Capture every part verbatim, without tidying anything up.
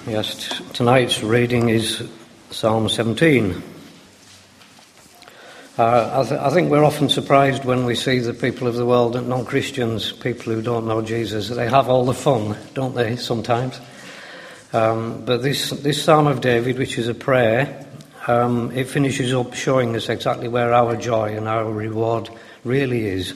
Yes, t- tonight's reading is Psalm seventeen. Uh, I, th- I think we're often surprised when we see the people of the world, non-Christians, people who don't know Jesus. They have all the fun, don't they, sometimes? Um, but this, this Psalm of David, which is a prayer, um, it finishes up showing us exactly where our joy and our reward really is.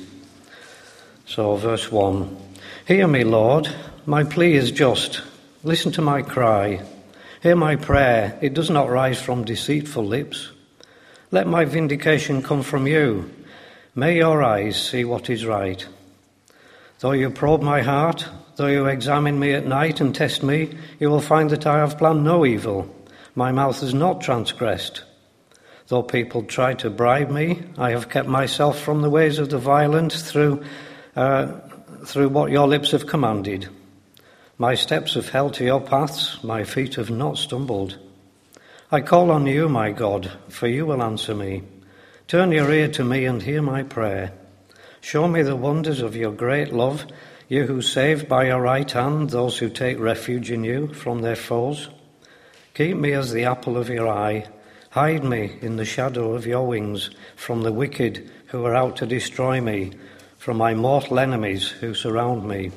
So, verse one. Hear me, Lord, my plea is just. Listen to my cry. Hear my prayer. It does not rise from deceitful lips. Let my vindication come from you. May your eyes see what is right. Though you probe my heart, though you examine me at night and test me, you will find that I have planned no evil. My mouth has not transgressed. Though people try to bribe me, I have kept myself from the ways of the violent through, uh, through what your lips have commanded. My steps have held to your paths, my feet have not stumbled. I call on you, my God, for you will answer me. Turn your ear to me and hear my prayer. Show me the wonders of your great love, you who save by your right hand those who take refuge in you from their foes. Keep me as the apple of your eye. Hide me in the shadow of your wings from the wicked who are out to destroy me, from my mortal enemies who surround me.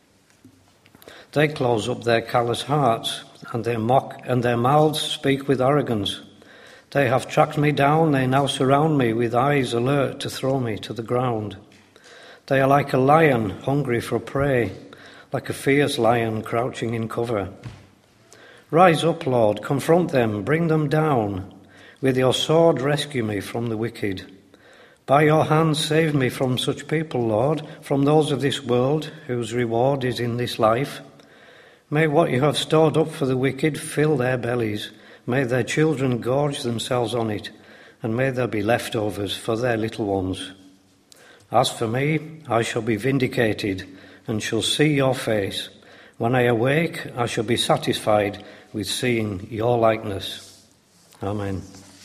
They close up their callous hearts, and they mock, and their mouths speak with arrogance. They have tracked me down, they now surround me with eyes alert to throw me to the ground. They are like a lion hungry for prey, like a fierce lion crouching in cover. Rise up, Lord, confront them, bring them down. With your sword rescue me from the wicked. By your hand save me from such people, Lord, from those of this world whose reward is in this life. May what you have stored up for the wicked fill their bellies. May their children gorge themselves on it, and may there be leftovers for their little ones. As for me, I shall be vindicated and shall see your face. When I awake, I shall be satisfied with seeing your likeness. Amen.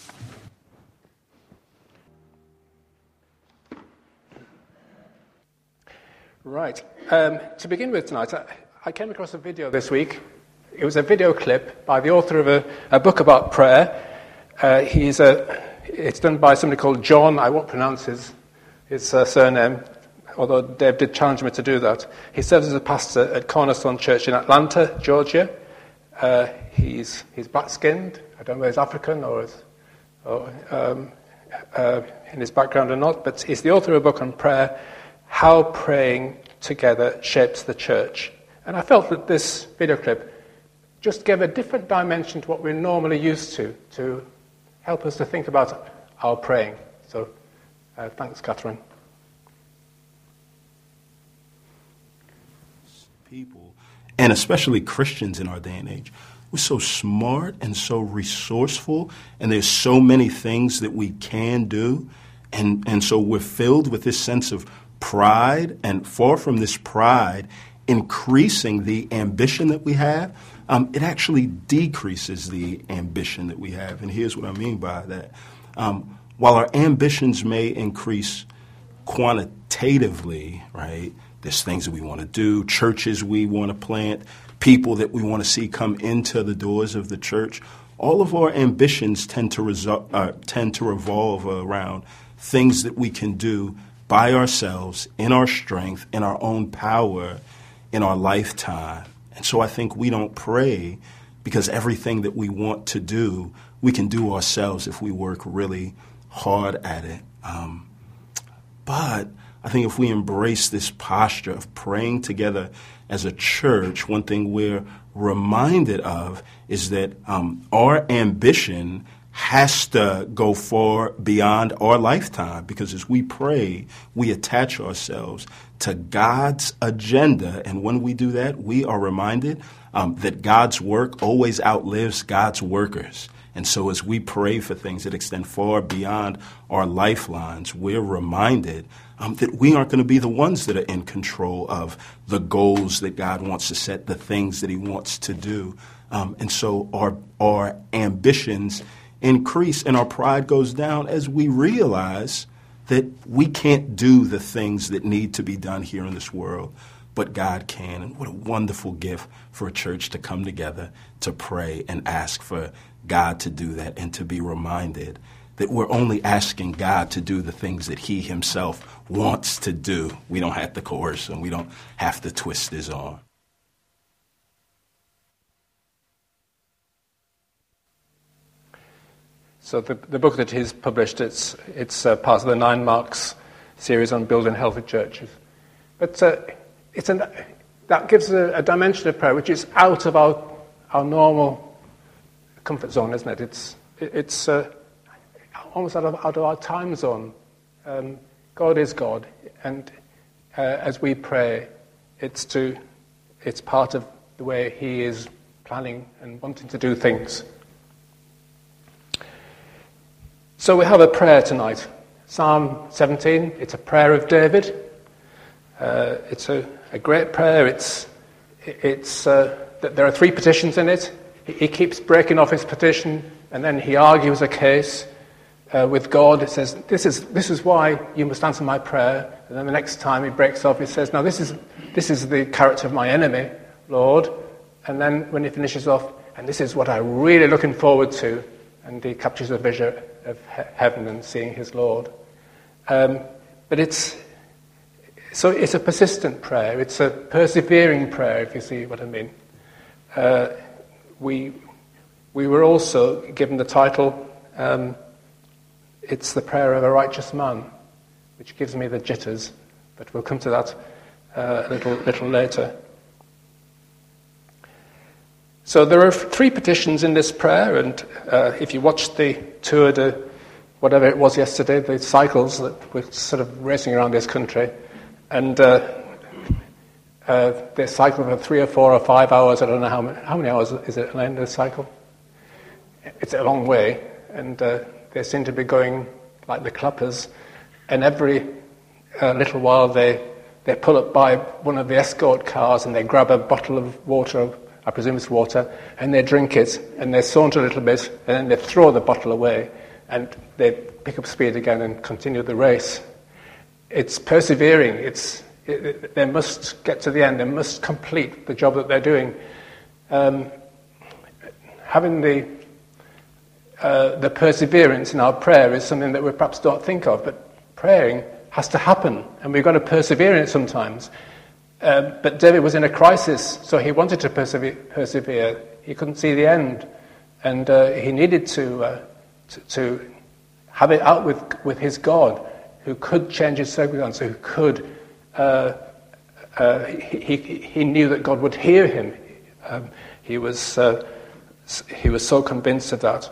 Right. Um, to begin with tonight, I, I came across a video this week. It was a video clip by the author of a, a book about prayer. Uh, he's a, it's done by somebody called John. I won't pronounce his, his uh, surname, although Dave did challenge me to do that. He serves as a pastor at Cornerstone Church in Atlanta, Georgia. Uh, he's he's black-skinned. I don't know if he's African or, is, or um, uh, in his background or not, but he's the author of a book on prayer, How Praying Together Shapes the Church. And I felt that this video clip just gave a different dimension to what we're normally used to, to help us to think about our praying. So, uh, thanks, Catherine. People, and especially Christians in our day and age, we're so smart and so resourceful, and there's so many things that we can do, and, and so we're filled with this sense of pride, and far from this pride increasing the ambition that we have, um, it actually decreases the ambition that we have. And here's what I mean by that. Um, while our ambitions may increase quantitatively, right, there's things that we want to do, churches we want to plant, people that we want to see come into the doors of the church, all of our ambitions tend to resol- uh, tend to revolve around things that we can do by ourselves, in our strength, in our own power, in our lifetime. And so I think we don't pray because everything that we want to do, we can do ourselves if we work really hard at it. Um, but I think if we embrace this posture of praying together as a church, one thing we're reminded of is that um, our ambition has to go far beyond our lifetime, because as we pray, we attach ourselves to God's agenda. And when we do that, we are reminded um, that God's work always outlives God's workers. And so as we pray for things that extend far beyond our lifelines, we're reminded um, that we aren't going to be the ones that are in control of the goals that God wants to set, the things that he wants to do. Um, and so our our ambitions increase and our pride goes down as we realize that we can't do the things that need to be done here in this world but God can. And what a wonderful gift for a church to come together, to pray and ask for God to do that, and to be reminded that we're only asking God to do the things that he himself wants to do. We don't have to coerce him. We don't have to twist his arm. So the, the book that he's published, it's, it's uh, part of the Nine Marks series on building healthy churches. But uh, it's an, that gives a, a dimension of prayer which is out of our, our normal comfort zone, isn't it? It's, it's uh, almost out of, out of our time zone. Um, God is God, and uh, as we pray, it's, to, it's part of the way he is planning and wanting to do things. So we have a prayer tonight. Psalm seventeen, it's a prayer of David. Uh, it's a, a great prayer. It's, it's, uh, there are three petitions in it. He, he keeps breaking off his petition, and then he argues a case uh, with God. It says, this is, this is why you must answer my prayer. And then the next time he breaks off, he says, no, this is, this is the character of my enemy, Lord. And then when he finishes off, and this is what I'm really looking forward to, and he captures a vision of he- heaven and seeing his Lord. Um, but it's so it's a persistent prayer. It's a persevering prayer, if you see what I mean. Uh, we we were also given the title, um, it's the prayer of a righteous man, which gives me the jitters, but we'll come to that uh, a little little later. So there are three petitions in this prayer, and uh, if you watched the Tour de whatever it was yesterday, the cycles that were sort of racing around this country, and uh, uh, they cycle for three or four or five hours. I don't know how many, how many hours is it at the end of the cycle. It's a long way, and uh, they seem to be going like the clappers, and every uh, little while they, they pull up by one of the escort cars and they grab a bottle of water, I presume it's water, and they drink it, and they saunter a little bit, and then they throw the bottle away, and they pick up speed again and continue the race. It's persevering. It's it, it, they must get to the end. They must complete the job that they're doing. Um, having the uh, the perseverance in our prayer is something that we perhaps don't think of, but praying has to happen, and we've got to persevere in it sometimes. Um, but David was in a crisis, so he wanted to persevere. persevere. He couldn't see the end, and uh, he needed to, uh, to to have it out with with his God, who could change his circumstances, who could. Uh, uh, he, he he knew that God would hear him. Um, he was uh, he was so convinced of that.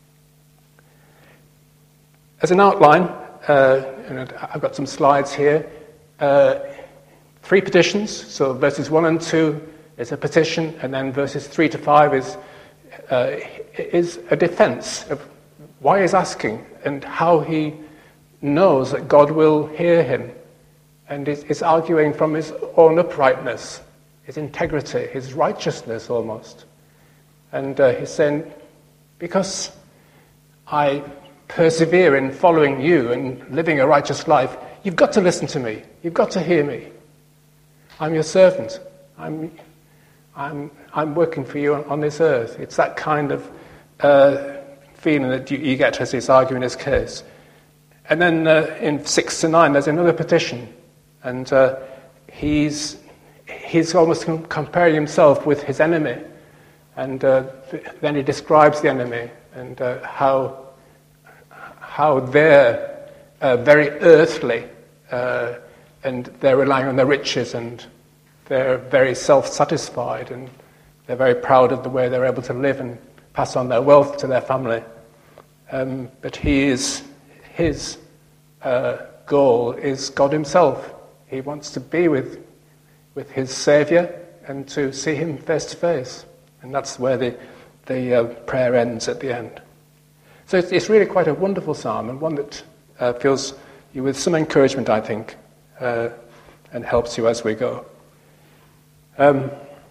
As an outline, uh, and I've got some slides here. Uh, Three petitions, so verses one and two is a petition, and then verses three to five is uh, is a defense of why he's asking and how he knows that God will hear him. And it's arguing from his own uprightness, his integrity, his righteousness almost. And uh, he's saying, because I persevere in following you and living a righteous life, you've got to listen to me. You've got to hear me. I'm your servant. I'm, I'm, I'm working for you on, on this earth. It's that kind of uh, feeling that you, you get as he's arguing his case. And then uh, in six to nine, there's another petition, and uh, he's he's almost com- comparing himself with his enemy, and uh, th- then he describes the enemy and uh, how how they're uh, very earthly. Uh, And they're relying on their riches, and they're very self-satisfied, and they're very proud of the way they're able to live and pass on their wealth to their family. Um, but he is, his uh, goal is God himself. He wants to be with, with his Saviour and to see him face to face. And that's where the, the uh, prayer ends at the end. So it's, it's really quite a wonderful psalm, and one that uh, fills you with some encouragement, I think. Uh, and helps you as we go. Um,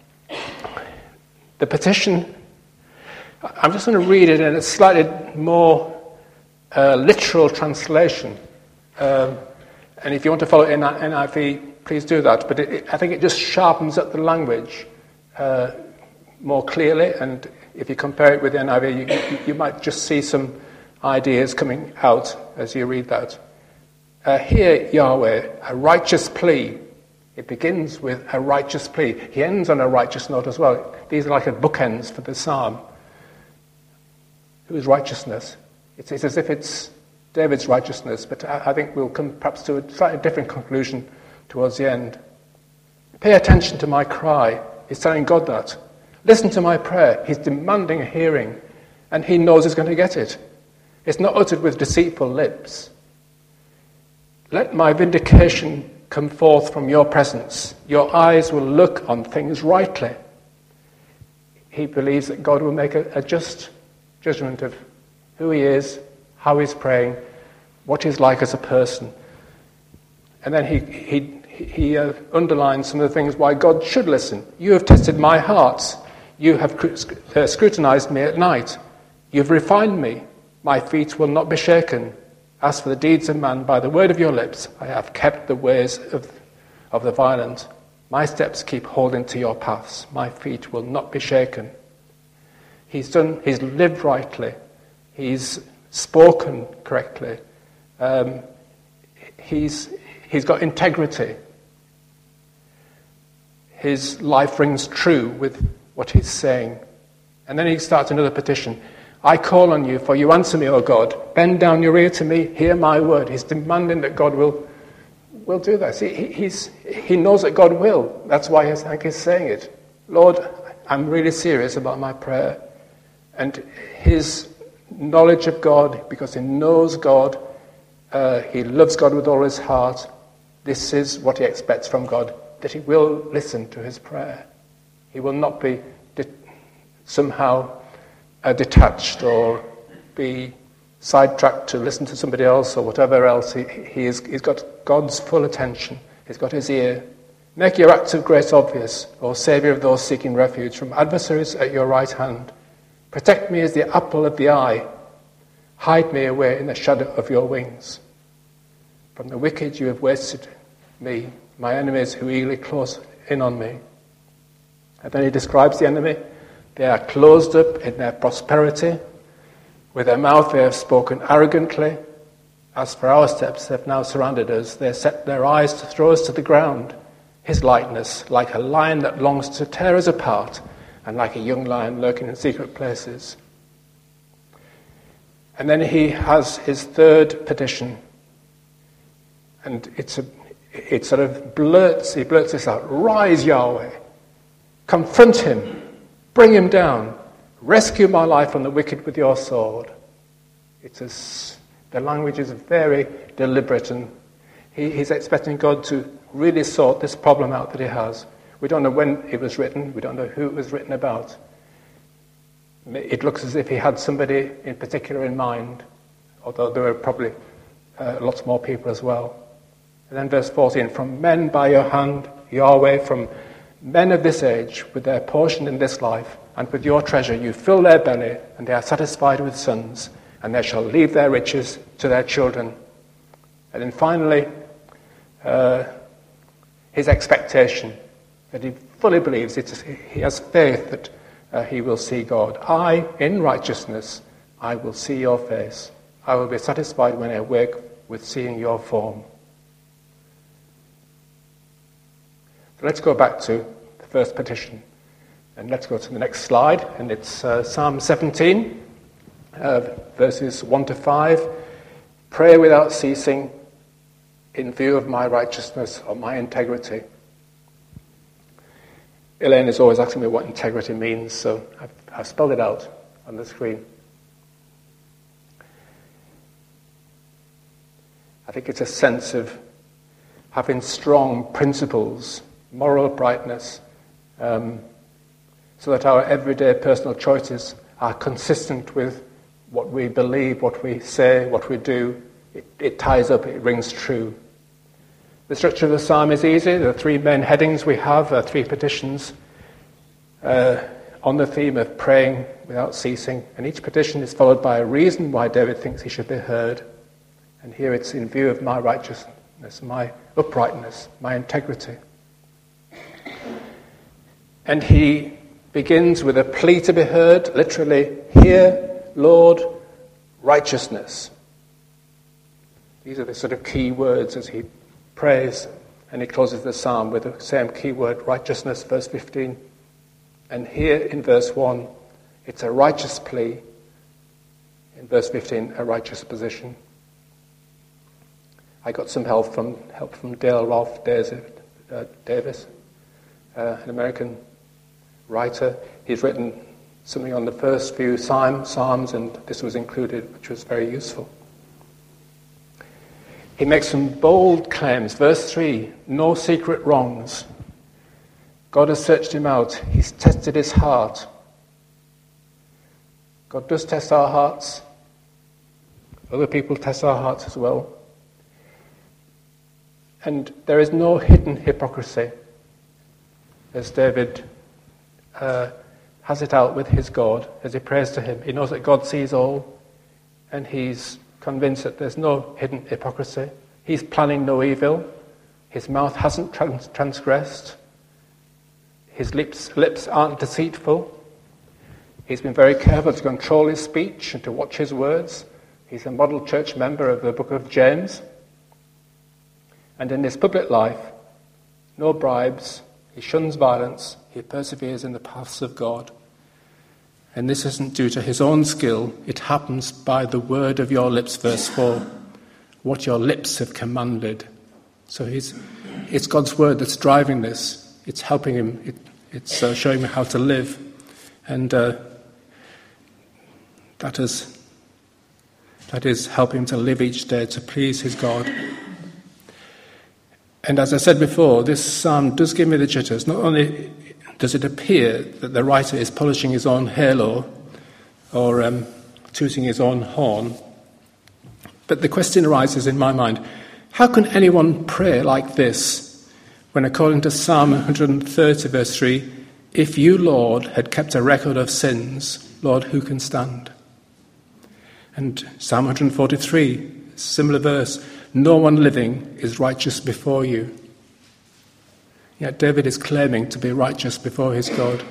the petition, I'm just going to read it in a slightly more uh, literal translation. Um, and if you want to follow N I V, please do that. But it, it, I think it just sharpens up the language uh, more clearly, and if you compare it with the N I V, you, you, you might just see some ideas coming out as you read that. Uh, here, Yahweh, a righteous plea. It begins with a righteous plea. He ends on a righteous note as well. These are like a bookends for the psalm. Whose righteousness? It's, it's as if it's David's righteousness, but I, I think we'll come perhaps to a slightly different conclusion towards the end. Pay attention to my cry. He's telling God that. Listen to my prayer. He's demanding a hearing, and he knows he's going to get it. It's not uttered with deceitful lips. Let my vindication come forth from your presence. Your eyes will look on things rightly. He believes that God will make a, a just judgment of who he is, how he's praying, what he's like as a person. And then he, he, he uh, underlines some of the things why God should listen. You have tested my heart. You have uh, scrutinized me at night. You've refined me. My feet will not be shaken. As for the deeds of man, by the word of your lips, I have kept the ways of, of the violent. My steps keep holding to your paths. My feet will not be shaken. He's done. He's lived rightly. He's spoken correctly. Um, he's he's got integrity. His life rings true with what he's saying. And then he starts another petition. I call on you, for you answer me, O God. Bend down your ear to me, hear my word. He's demanding that God will, will do this. He, he's, he knows that God will. That's why I think he's saying it. Lord, I'm really serious about my prayer. And his knowledge of God, because he knows God, uh, he loves God with all his heart. This is what he expects from God, that he will listen to his prayer. He will not be de- somehow Uh, detached or be sidetracked to listen to somebody else or whatever else. He, he is, he's got God's full attention. He's got his ear. Make your acts of grace obvious, O Saviour of those seeking refuge from adversaries at your right hand. Protect me as the apple of the eye. Hide me away in the shadow of your wings. From the wicked you have wasted me, my enemies who eagerly close in on me. And then he describes the enemy. They are closed up in their prosperity. With their mouth they have spoken arrogantly. As for our steps, they have now surrounded us. They set their eyes to throw us to the ground. His likeness, like a lion that longs to tear us apart, and like a young lion lurking in secret places. And then he has his third petition. And it's a, it sort of blurts, he blurts this out. Rise, Yahweh. Confront him. Bring him down. Rescue my life from the wicked with your sword. It's as, the language is very deliberate, and he, he's expecting God to really sort this problem out that he has. We don't know when it was written. We don't know who it was written about. It looks as if he had somebody in particular in mind, although there were probably uh, lots more people as well. And then verse fourteen, from men by your hand, Yahweh, from men of this age, with their portion in this life, and with your treasure, you fill their belly, and they are satisfied with sons, and they shall leave their riches to their children. And then finally, uh, his expectation, that he fully believes, it, he has faith that uh, he will see God. I, in righteousness, I will see your face. I will be satisfied when I wake with seeing your form. Let's go back to the first petition, and let's go to the next slide, and it's uh, Psalm seventeen, uh, verses one to five. Pray without ceasing in view of my righteousness or my integrity. Elaine is always asking me what integrity means, so I've, I've spelled it out on the screen. I think it's a sense of having strong principles, moral uprightness, um, so that our everyday personal choices are consistent with what we believe, what we say, what we do. It, it ties up, it rings true. The structure of the psalm is easy. The three main headings we have are three petitions uh, on the theme of praying without ceasing, and each petition is followed by a reason why David thinks he should be heard. And here it's in view of my righteous, my uprightness, my integrity. And he begins with a plea to be heard, literally, hear, Lord, righteousness. These are the sort of key words as he prays, and he closes the psalm with the same key word, righteousness, verse fifteen. And here in verse one, it's a righteous plea. In verse fifteen, a righteous position. I got some help from help from Dale Ralph Davis, uh, an American writer. He's written something on the first few psalm, Psalms, and this was included, which was very useful. He makes some bold claims. Verse three, no secret wrongs. God has searched him out. He's tested his heart. God does test our hearts. Other people test our hearts as well. And there is no hidden hypocrisy, as David uh, has it out with his God, as he prays to him. He knows that God sees all, and he's convinced that there's no hidden hypocrisy. He's planning no evil. His mouth hasn't trans- transgressed. His lips, lips aren't deceitful. He's been very careful to control his speech and to watch his words. He's a model church member of the book of James. And in his public life, no bribes. He shuns violence. He perseveres in the paths of God. And this isn't due to his own skill. It happens by the word of your lips, verse four. What your lips have commanded. So he's, it's God's word that's driving this. It's helping him. It, it's uh, showing him how to live. And uh, that is, that is helping him to live each day to please his God. And as I said before, this psalm does give me the jitters. Not only does it appear that the writer is polishing his own halo or um, tooting his own horn, but the question arises in my mind, how can anyone pray like this when, according to Psalm one thirty, verse three, if you, Lord, had kept a record of sins, Lord, who can stand? And Psalm one forty-three, similar verse, no one living is righteous before you. Yet David is claiming to be righteous before his God.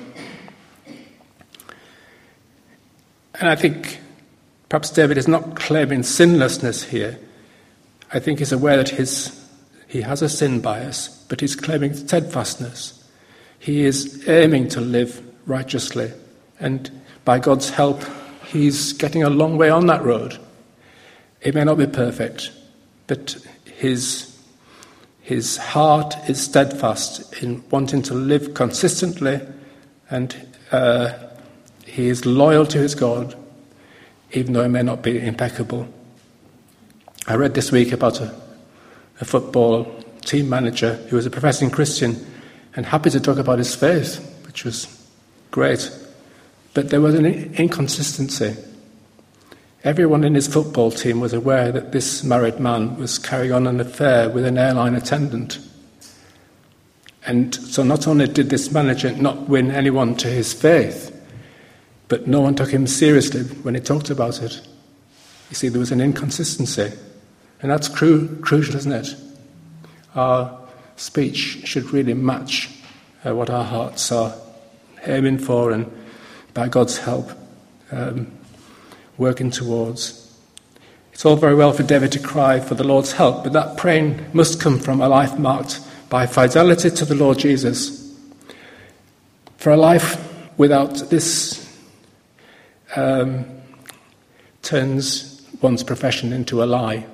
And I think perhaps David is not claiming sinlessness here. I think he's aware that his, he has a sin bias, but he's claiming steadfastness. He is aiming to live righteously. And by God's help, he's getting a long way on that road. It may not be perfect, but his His heart is steadfast in wanting to live consistently, and uh, he is loyal to his God, even though he may not be impeccable. I read this week about a, a football team manager who was a professing Christian and happy to talk about his faith, which was great. But there was an inconsistency. Everyone in his football team was aware that this married man was carrying on an affair with an airline attendant. And so not only did this manager not win anyone to his faith, but no one took him seriously when he talked about it. You see, there was an inconsistency. And that's cru- crucial, isn't it? Our speech should really match uh, what our hearts are aiming for and, by God's help, um, working towards. It's all very well for David to cry for the Lord's help, but that praying must come from a life marked by fidelity to the Lord Jesus. For a life without this um, turns one's profession into a lie.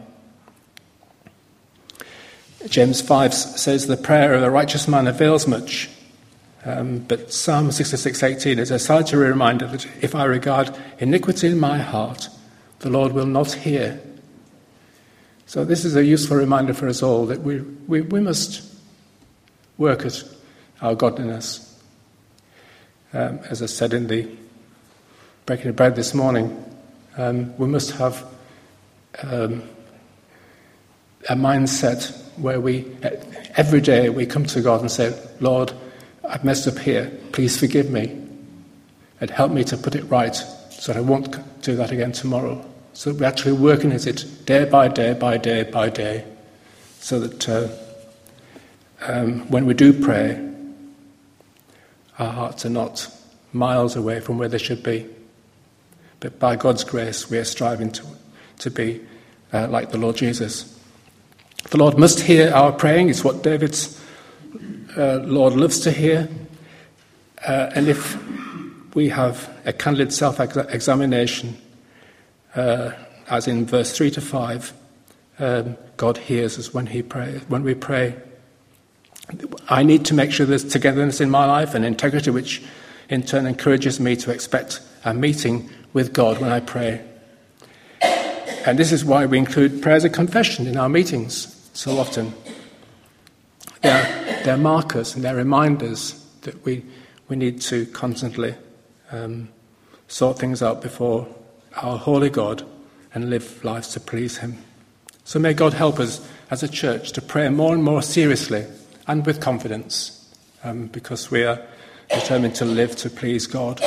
James five says the prayer of a righteous man avails much. Um, but Psalm sixty-six eighteen is a salutary reminder that if I regard iniquity in my heart, the Lord will not hear. So this is a useful reminder for us all that we, we, we must work at our godliness. Um, as I said in the breaking of bread this morning, um, we must have um, a mindset where we, every day we come to God and say, Lord, I've messed up here, please forgive me and help me to put it right so that I won't do that again tomorrow. So we're actually working at it day by day by day by day so that uh, um, when we do pray, our hearts are not miles away from where they should be. But by God's grace, we are striving to, to be uh, like the Lord Jesus. The Lord must hear our praying. It's what David's uh, Lord loves to hear. Uh, and if we have a candid self-examination, uh, as in verse three to five, um, God hears us when He pray, when we pray. I need to make sure there's togetherness in my life and integrity, which in turn encourages me to expect a meeting with God when I pray. And this is why we include prayers of confession in our meetings so often. They're, they're markers and they're reminders that we, we need to constantly um, sort things out before our holy God and live lives to please Him. So may God help us as a church to pray more and more seriously and with confidence, um, because we are determined to live to please God.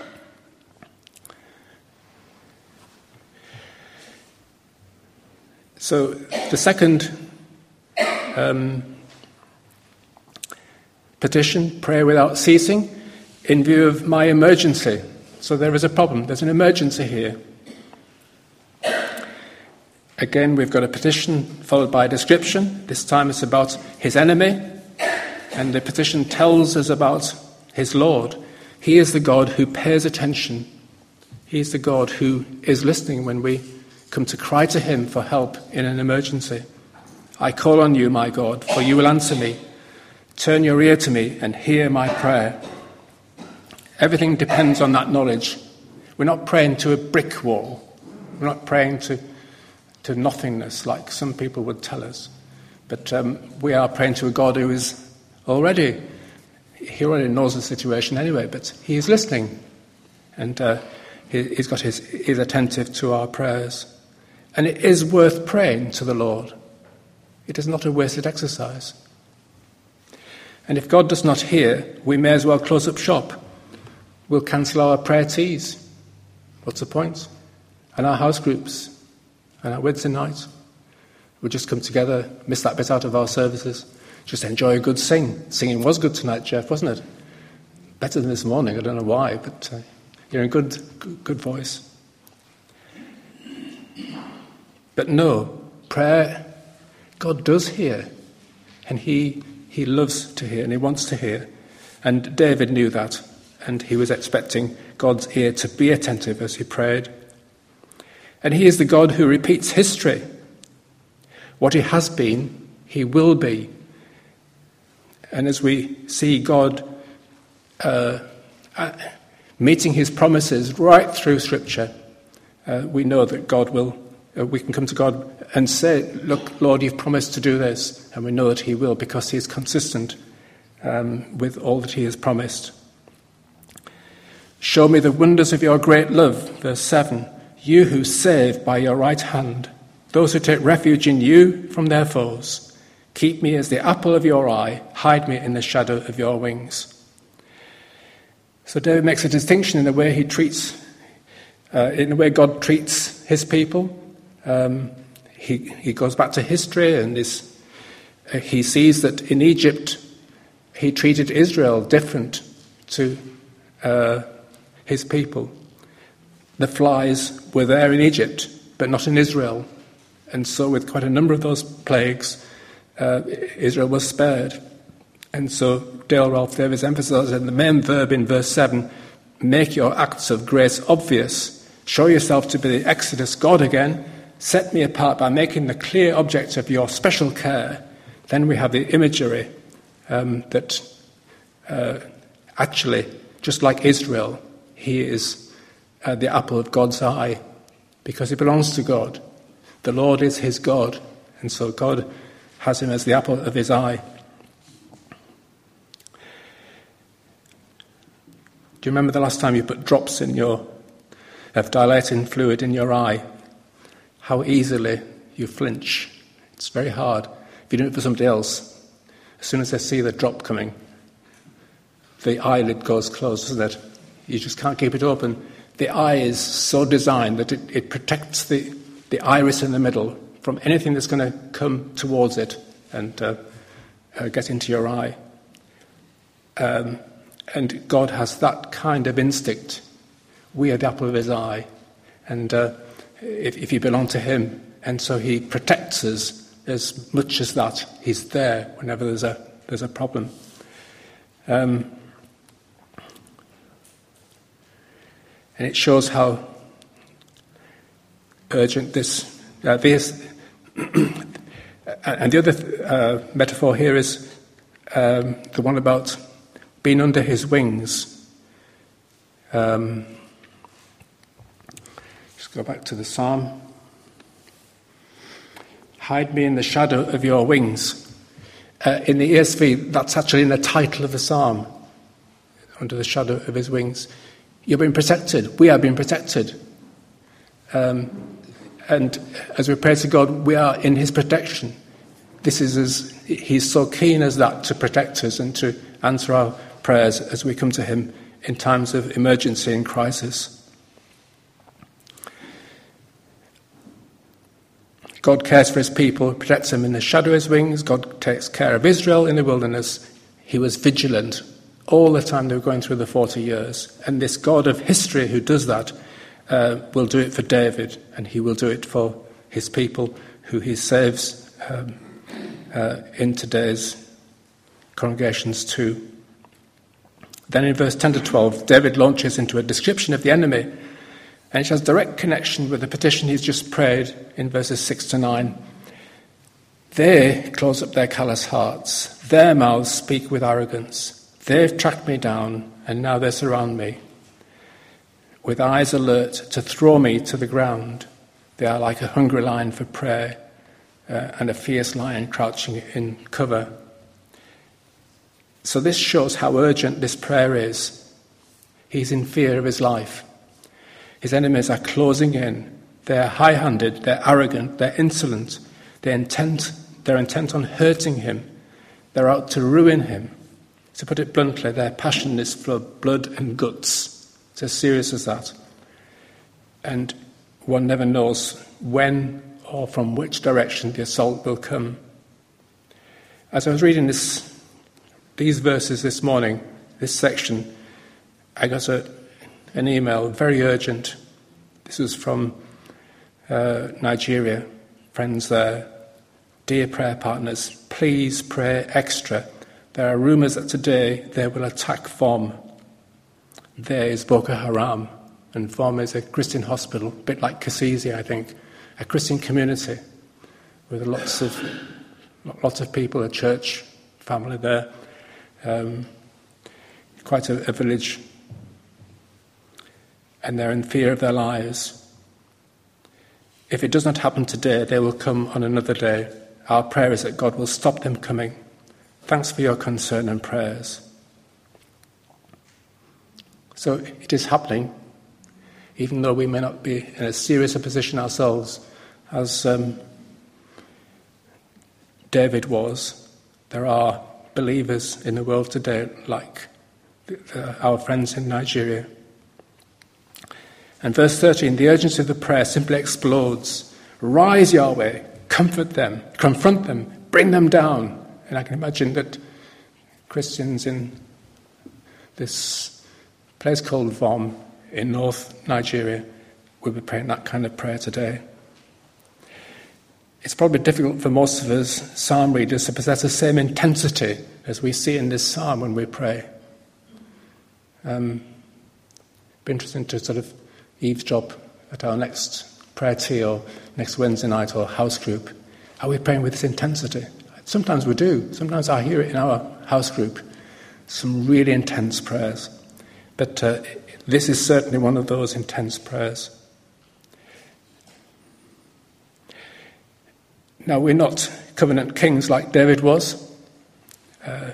So the second um, petition, pray without ceasing, in view of my emergency. So there is a problem. There's an emergency here. Again, we've got a petition followed by a description. This time it's about his enemy. And the petition tells us about his Lord. He is the God who pays attention. He is the God who is listening when we come to cry to Him for help in an emergency. I call on you, my God, for you will answer me. Turn your ear to me and hear my prayer. Everything depends on that knowledge. We're not praying to a brick wall. We're not praying to, to nothingness like some people would tell us. But um, we are praying to a God who is already, He already knows the situation anyway, but He is listening. And uh, he, he's got his, he's attentive to our prayers. And it is worth praying to the Lord. It is not a wasted exercise. And if God does not hear, we may as well close up shop. We'll cancel our prayer teas. What's the point? And our house groups. And our Wednesday nights. We'll just come together, miss that bit out of our services. Just enjoy a good sing. Singing was good tonight, Jeff, wasn't it? Better than this morning. I don't know why, but uh, you're in good, good, good voice. But no, prayer, God does hear. And he, he loves to hear and He wants to hear. And David knew that. And he was expecting God's ear to be attentive as he prayed. And He is the God who repeats history. What He has been, He will be. And as we see God uh, uh, meeting His promises right through Scripture, uh, we know that God will, uh, we can come to God and say, look, Lord, you've promised to do this. And we know that He will, because He is consistent um, with all that He has promised. Show me the wonders of your great love, verse seven. You who save by your right hand, those who take refuge in you from their foes. Keep me as the apple of your eye, hide me in the shadow of your wings. So David makes a distinction in the way he treats, uh, in the way God treats His people. Um, he, he goes back to history, and this, uh, he sees that in Egypt He treated Israel different to uh, His people. The flies were there in Egypt, but not in Israel. And so with quite a number of those plagues, uh, Israel was spared. And so Dale Ralph Davis emphasizes in the main verb in verse seven, make your acts of grace obvious. Show yourself to be the Exodus God again. Set me apart by making the clear object of your special care. Then we have the imagery um, that uh, actually, just like Israel, He is Uh, the apple of God's eye, because He belongs to God. The Lord is His God, and so God has Him as the apple of His eye. Do you remember the last time you put drops in your of dilating fluid in your eye? How easily you flinch. It's very hard. If you do it for somebody else, as soon as they see the drop coming, the eyelid goes closed, doesn't it? You just can't keep it open. The eye is so designed that it, it protects the, the iris in the middle from anything that's going to come towards it and uh, uh, get into your eye. Um, and God has that kind of instinct. We are the apple of his eye. And uh, if, if you belong to him, and so he protects us as much as that. He's there whenever there's a there's a problem. Um, and it shows how urgent this uh, this. And the other uh, metaphor here is um, the one about being under his wings. Um, just go back to the psalm. Hide me in the shadow of your wings. Uh, in the E S V, that's actually in the title of the psalm. Under the shadow of his wings. You're being protected. We are being protected. Um, and as we pray to God, we are in his protection. This is as he's so keen as that to protect us and to answer our prayers as we come to him in times of emergency and crisis. God cares for his people, protects them in the shadow of his wings. God takes care of Israel in the wilderness. He was vigilant all the time they were going through the forty years. And this God of history who does that uh, will do it for David, and he will do it for his people who he saves um, uh, in today's congregations too. Then in verse ten to twelve, David launches into a description of the enemy, and it has direct connection with the petition he's just prayed in verses six to nine. They close up their callous hearts. Their mouths speak with arrogance. They've tracked me down, and now they surround me. With eyes alert to throw me to the ground, they are like a hungry lion for prey, uh, and a fierce lion crouching in cover. So this shows how urgent this prayer is. He's in fear of his life. His enemies are closing in. They're high-handed, they're arrogant, they're insolent. They're intent, they're intent on hurting him. They're out to ruin him. To put it bluntly, their passion is for blood and guts. It's as serious as that. And one never knows when or from which direction the assault will come. As I was reading this, these verses this morning, this section, I got a an email, very urgent. This was from uh, Nigeria, friends there. Dear prayer partners, please pray extra. There are rumours that today they will attack Vom. There is Boko Haram, and Vom is a Christian hospital, a bit like Kasisi, I think, a Christian community with lots of lots of people, a church family there, um, quite a, a village. And they're in fear of their lives. If it does not happen today, they will come on another day. Our prayer is that God will stop them coming. Thanks for your concern and prayers. So it is happening, even though we may not be in as serious a position ourselves as um, David was. There are believers in the world today like the, our friends in Nigeria. And verse thirteen, the urgency of the prayer simply explodes. Rise, Yahweh, comfort them, confront them, bring them down. And I can imagine that Christians in this place called Vom in North Nigeria will be praying that kind of prayer today. It's probably difficult for most of us psalm readers to possess the same intensity as we see in this psalm when we pray. Um, be interesting to sort of eavesdrop at our next prayer tea or next Wednesday night or house group. Are we praying with this intensity? Sometimes we do. Sometimes I hear it in our house group. Some really intense prayers. But uh, this is certainly one of those intense prayers. Now, we're not covenant kings like David was. Uh,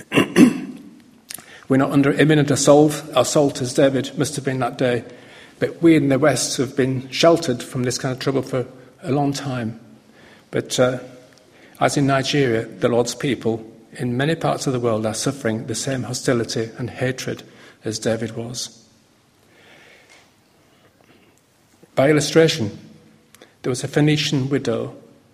we're not under imminent assault, assault as David must have been that day. But we in the West have been sheltered from this kind of trouble for a long time. But uh, as in Nigeria, the Lord's people in many parts of the world are suffering the same hostility and hatred as David was. By illustration, there was a Phoenician widow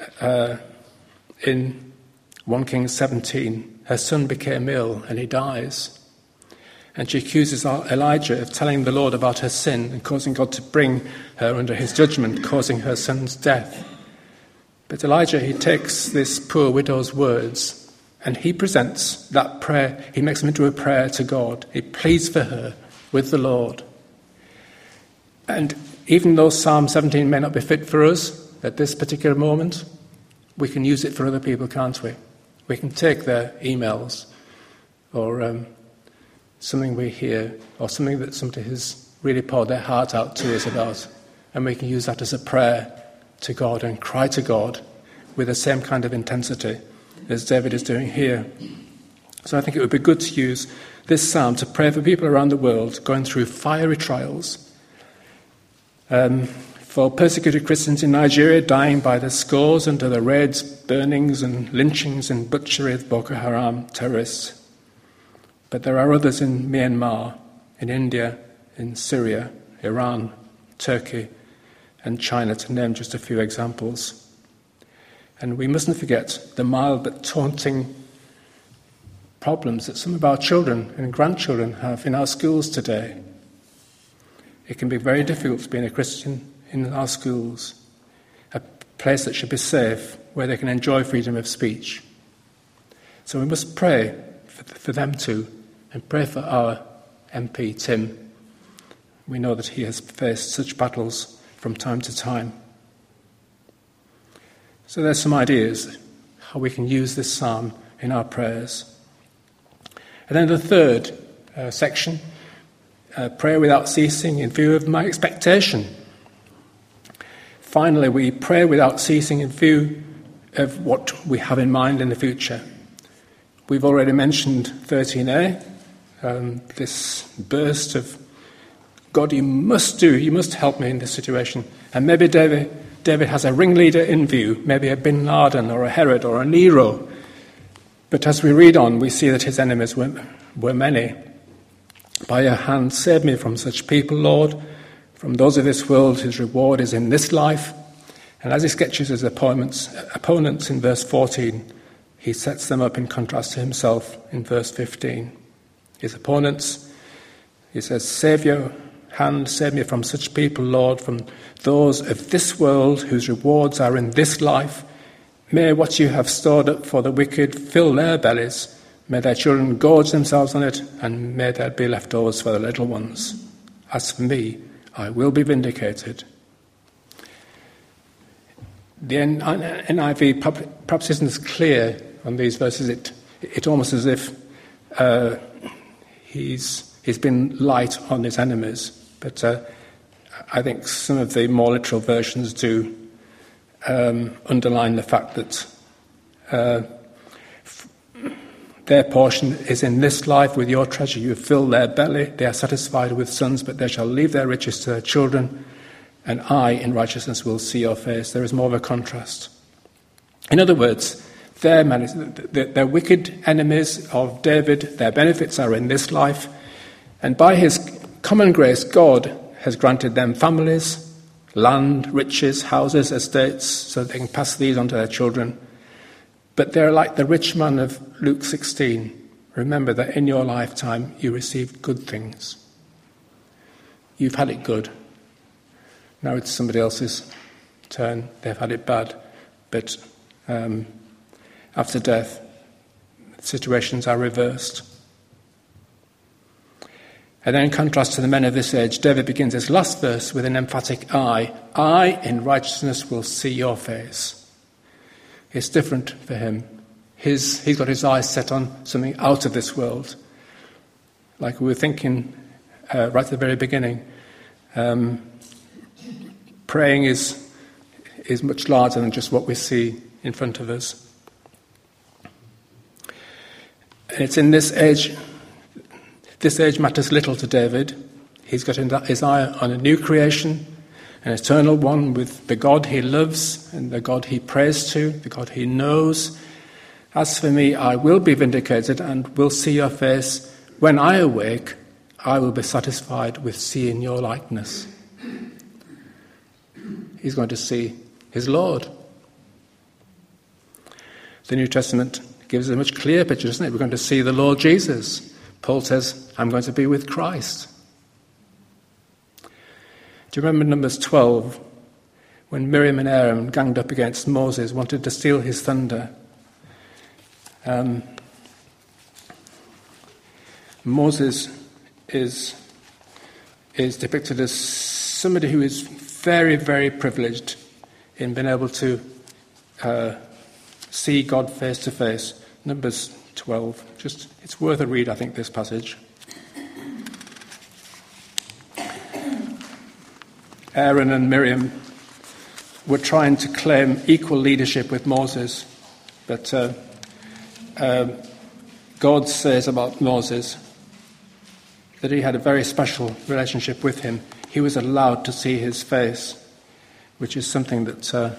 uh, in First Kings seventeen, her son became ill and he dies. And she accuses Elijah of telling the Lord about her sin and causing God to bring her under his judgment, causing her son's death. But Elijah, he takes this poor widow's words and he presents that prayer, he makes them into a prayer to God. He pleads for her with the Lord. And even though Psalm seventeen may not be fit for us at this particular moment, we can use it for other people, can't we? We can take their emails or um, something we hear or something that somebody has really poured their heart out to us about, and we can use that as a prayer to God and cry to God with the same kind of intensity as David is doing here. So I think it would be good to use this psalm to pray for people around the world going through fiery trials, um, for persecuted Christians in Nigeria dying by the scores under the raids, burnings and lynchings and butchery of Boko Haram terrorists. But there are others in Myanmar, in India, in Syria, Iran, Turkey and China, to name just a few examples. And we mustn't forget the mild but taunting problems that some of our children and grandchildren have in our schools today. It can be very difficult being a Christian in our schools, a place that should be safe, where they can enjoy freedom of speech. So we must pray for, for them too, and pray for our M P, Tim. We know that he has faced such battles from time to time. So there's some ideas how we can use this psalm in our prayers. And then the third uh, section, uh, prayer without ceasing in view of my expectation. Finally, we pray without ceasing in view of what we have in mind in the future. We've already mentioned thirteen A, um, this burst of, God, you must do, you must help me in this situation. And maybe David, David has a ringleader in view, maybe a Bin Laden or a Herod or a Nero. But as we read on, we see that his enemies were, were many. By your hand, save me from such people, Lord. From those of this world, his reward is in this life. And as he sketches his opponents, opponents in verse fourteen, he sets them up in contrast to himself in verse fifteen. His opponents, he says, save your hand, save me from such people, Lord, from those of this world whose rewards are in this life. May what you have stored up for the wicked fill their bellies. May their children gorge themselves on it, and may there be leftovers for the little ones. As for me, I will be vindicated. The N I V perhaps isn't as clear on these verses. It, it almost as if uh, he's, he's been light on his enemies. But uh, I think some of the more literal versions do um, underline the fact that uh, f- their portion is in this life. With your treasure you fill their belly. They are satisfied with sons, but they shall leave their riches to their children. And I, in righteousness, will see your face. There is more of a contrast. In other words, their, man- their wicked enemies of David, their benefits are in this life. And by his common grace, God has granted them families, land, riches, houses, estates, so they can pass these on to their children. But they're like the rich man of Luke sixteen. Remember that in your lifetime you received good things. You've had it good. Now it's somebody else's turn. They've had it bad. But um, after death, situations are reversed. And then in contrast to the men of this age, David begins his last verse with an emphatic I. I, in righteousness, will see your face. It's different for him. His, he's got his eyes set on something out of this world. Like we were thinking uh, right at the very beginning, um, praying is, is much larger than just what we see in front of us. And it's in this age... This age matters little to David. He's got his eye on a new creation, an eternal one with the God he loves and the God he prays to, the God he knows. As for me, I will be vindicated and will see your face. When I awake, I will be satisfied with seeing your likeness. He's going to see his Lord. The New Testament gives a much clearer picture, doesn't it? We're going to see the Lord Jesus. Paul says, I'm going to be with Christ. Do you remember Numbers twelve, when Miriam and Aaron ganged up against Moses, wanted to steal his thunder? Um, Moses is, is depicted as somebody who is very, very privileged in being able to uh, see God face to face. Numbers twelve. Just, it's worth a read, I think, this passage. Aaron and Miriam were trying to claim equal leadership with Moses, but uh, uh, God says about Moses that he had a very special relationship with him. He was allowed to see his face, which is something that uh,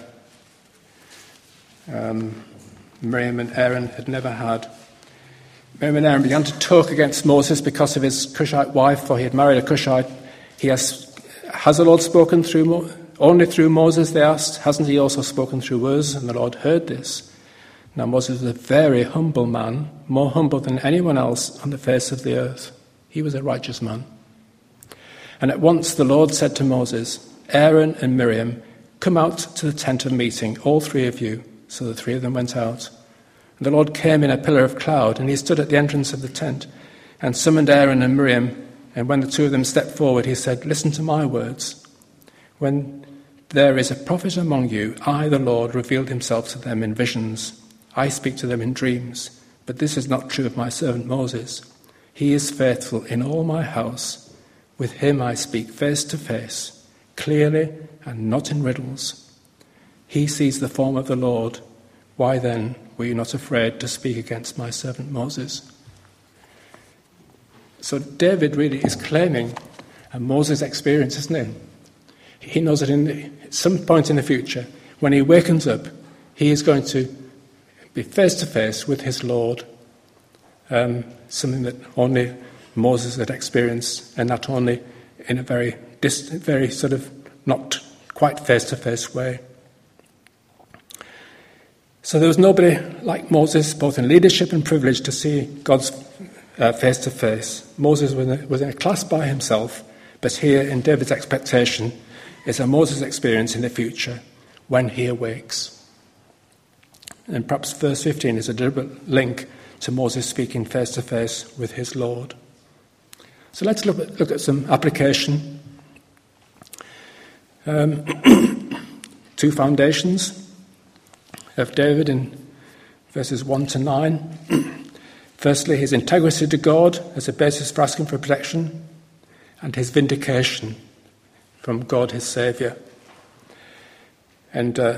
um, Miriam and Aaron had never had. Miriam and Aaron began to talk against Moses because of his Cushite wife, for he had married a Cushite. He has, has the Lord spoken through Mo- only through Moses, they asked. Hasn't he also spoken through us? And the Lord heard this. Now Moses was a very humble man, more humble than anyone else on the face of the earth. He was a righteous man. And at once the Lord said to Moses, Aaron and Miriam, come out to the tent of meeting, all three of you. So the three of them went out. And the Lord came in a pillar of cloud, and he stood at the entrance of the tent, and summoned Aaron and Miriam. And when the two of them stepped forward, he said, listen to my words. When there is a prophet among you, I, the Lord, revealed himself to them in visions. I speak to them in dreams. But this is not true of my servant Moses. He is faithful in all my house. With him I speak face to face, clearly and not in riddles. He sees the form of the Lord. Why then were you not afraid to speak against my servant Moses? So David really is claiming a Moses experience, isn't he? He knows that in the, at some point in the future, when he wakens up, he is going to be face to face with his Lord, um, something that only Moses had experienced, and not only in a very distant, very sort of not quite face to face way. So there was nobody like Moses, both in leadership and privilege, to see God's uh, face to face. Moses was in, a, was in a class by himself, but here in David's expectation is a Moses experience in the future when he awakes. And perhaps verse fifteen is a deliberate link to Moses speaking face to face with his Lord. So let's look at, look at some application. Um, two foundations of David in verses one to nine. Firstly, his integrity to God as a basis for asking for protection, and his vindication from God, his Saviour. And uh,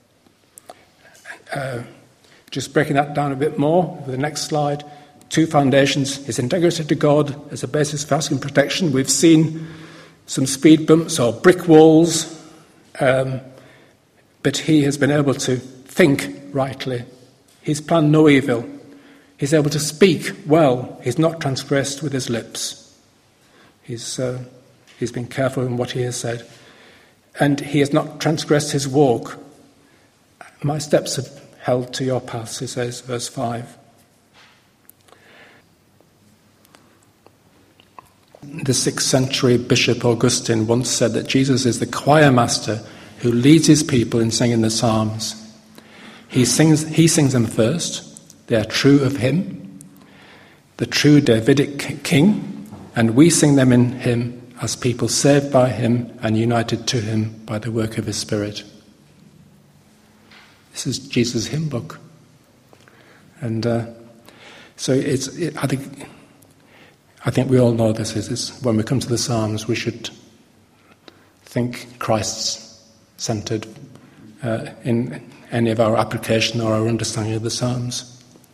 uh, just breaking that down a bit more, with the next slide, two foundations, his integrity to God as a basis for asking protection. We've seen some speed bumps or brick walls, um, but he has been able to think rightly. He's planned no evil. He's able to speak well. He's not transgressed with his lips. He's, uh, he's been careful in what he has said. And he has not transgressed his walk. My steps have held to your paths, he says, verse five. The sixth century Bishop Augustine once said that Jesus is the choir master who leads his people in singing the Psalms. He sings, he sings them first. They are true of him, the true Davidic king, and we sing them in him as people saved by him and united to him by the work of his Spirit. This is Jesus' hymn book. And uh, so it's, it, I think I think we all know this is, is when we come to the Psalms, we should think Christ-centered uh, in any of our application or our understanding of the Psalms.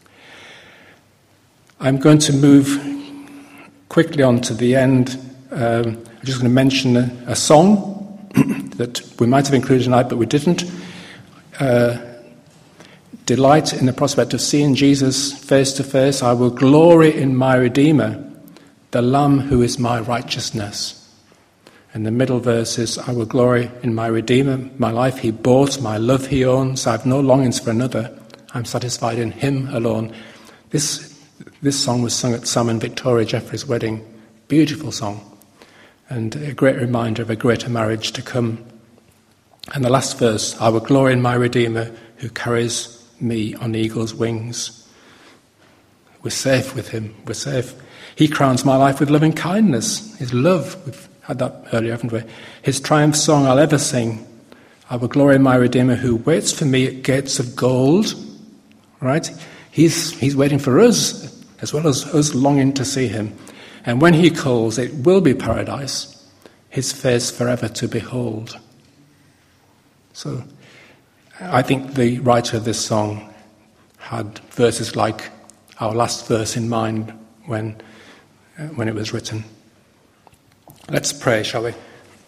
I'm going to move quickly on to the end. Um, I'm just going to mention a, a song that we might have included tonight, but we didn't. Uh, Delight in the prospect of seeing Jesus face to face. I will glory in my Redeemer, the Lamb who is my righteousness. And the middle verse is, I will glory in my Redeemer. My life he bought, my love he owns. I have no longings for another. I'm satisfied in him alone. This, this song was sung at Sam and Victoria Jeffrey's wedding. Beautiful song. And a great reminder of a greater marriage to come. And the last verse, I will glory in my Redeemer who carries me on eagle's wings. We're safe with him. We're safe. He crowns my life with loving kindness. His love, we've had that earlier, haven't we? His triumph song I'll ever sing. I will glory in my Redeemer who waits for me at gates of gold. Right? He's, he's waiting for us, as well as us longing to see him. And when he calls, it will be paradise, his face forever to behold. So I think the writer of this song had verses like our last verse in mind when, uh, when it was written. Let's pray, shall we?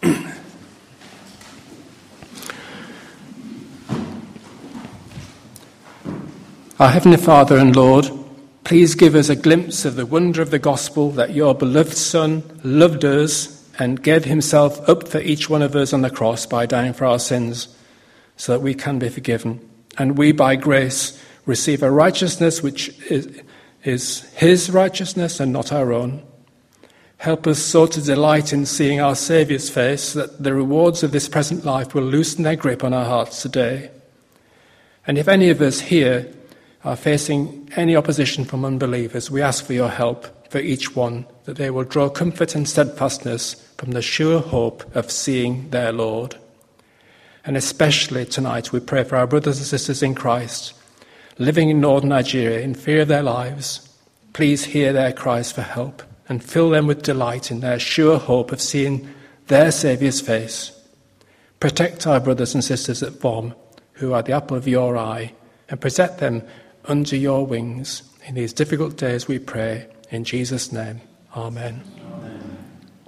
Our Heavenly Father and Lord, please give us a glimpse of the wonder of the gospel that your beloved Son loved us and gave himself up for each one of us on the cross by dying for our sins, so that we can be forgiven. And we, by grace, receive a righteousness which is, is his righteousness and not our own. Help us so to delight in seeing our Saviour's face that the rewards of this present life will loosen their grip on our hearts today. And if any of us here are facing any opposition from unbelievers, we ask for your help for each one, that they will draw comfort and steadfastness from the sure hope of seeing their Lord. And especially tonight we pray for our brothers and sisters in Christ, living in northern Nigeria in fear of their lives. Please hear their cries for help and fill them with delight in their sure hope of seeing their Saviour's face. Protect our brothers and sisters at Vom, who are the apple of your eye, and protect them under your wings. In these difficult days we pray, in Jesus' name, amen. Amen.